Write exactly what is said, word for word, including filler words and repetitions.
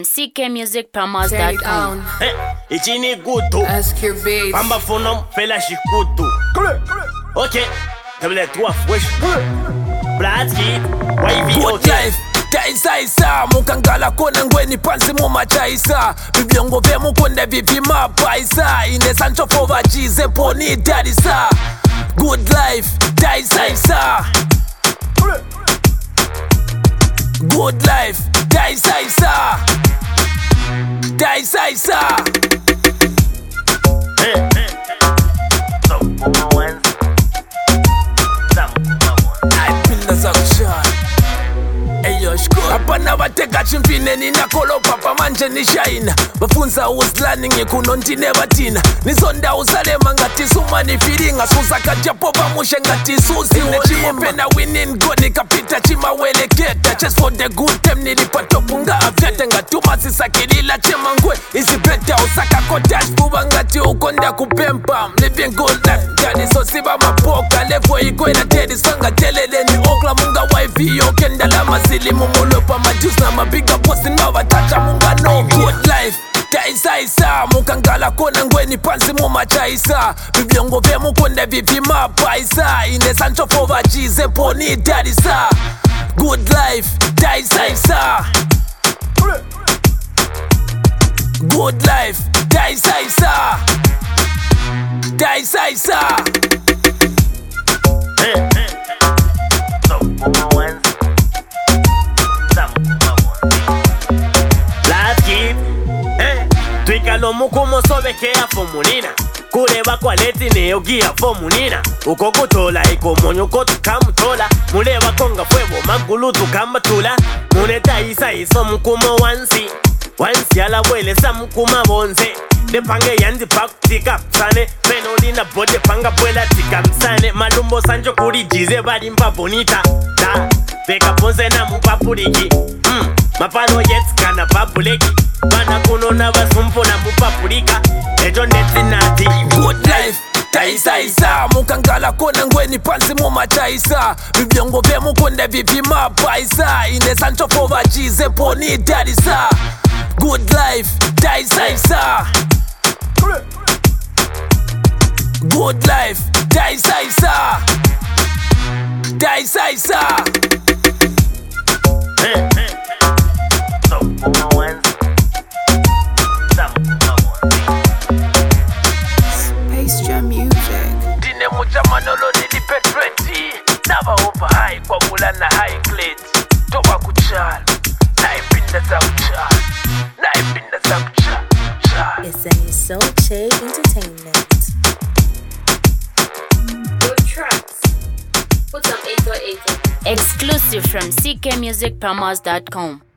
C K music promos dot com. Ichini gutu Pamba fonom fela shikutu. Ok, tablet trois wesh Blatki Wavy Good life Taisa isa Mukangala kona ngweni pansi mumachaisa Bibyongo vye mukunde vipi mapaisa Ine sancho fova jize poni dadisa. Good life Taisa isa Good life Taisa isa Taisa isa Apana bateka chimpine nina kolo papa manje ni shaina. Bafunza uzlani ngikuno ntine batina. Nizonda uzalema ngati suma ni firinga. Suza kajapo bamushe ngati suzi olima. Pena winning goni kapita chima wele keta. Just for the good time nilipato punga avyate. Ngatuma sisakilila chema ngwe. Isi beta usaka kotash kuba ngati ukonda kupempa. Living good life gani so siba mapoka. Levo iko ina tedi sanga telele ni okla munga wifi yo kenda la masili mumulo pa majuice na mabiga posti mawatacha munga no. Good life Taisa isa Mukangala kona ngweni pansi mumachaisa Bibyongo vye mukunde vipi mapaisa Ine sancho fova jize poni dadisa. Good life Taisa isa Good life Taisa isa Taisa isa Twikalo mukumo sobekea fomunina Kureba kwa leti neyogia fomunina Uko kutola iko monyo kotu kamutola Muleba konga fwebo magulu tukamatula Muneta isa iso mukumo wansi Wansi ala wele sa mukuma bonze Depange yandi paku tika psane Menoli na bote panga pwela tika psane Malumbo sancho kuri jize badi mpa bonita Da, veka ponze na mupapuriki mm. Mapalo yets kana papuleki Bana kuno na basumpo na mupapurika Ejo neti nati Good life Taisa isa Mukangala kona ngweni pansi mumachaisa Bibyongo vye mukunde vipi mapaisa Ine sancho fova jize poni dadisa. Good life Taisa isa Good life Taisa isa Taisa isa Paste your music. Dine mucha manolo nili petreti. Nava over high kwa mula na high grade. Toba kuchal naipinda za kuchal naipinda za kuchal. It's an Isoche Entertainment. Good tracks. Put some eight or eight. Exclusive from C K music promos dot com.